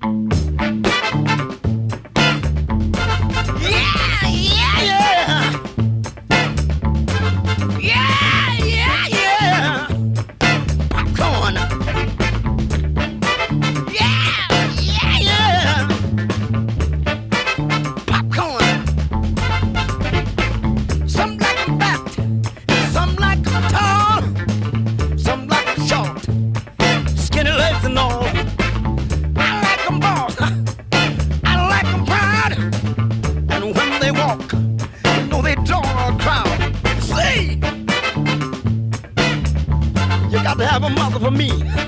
Yeah, yeah, yeah. Yeah, yeah, yeah. Popcorn. Yeah, yeah, yeah. Popcorn. Some like 'em fat, some like 'em tall, some like 'em short, skinny legs and all. I like 'em boss, I like 'em proud, and when they walk, you know they draw a crowd. See, you got to have a mother for me.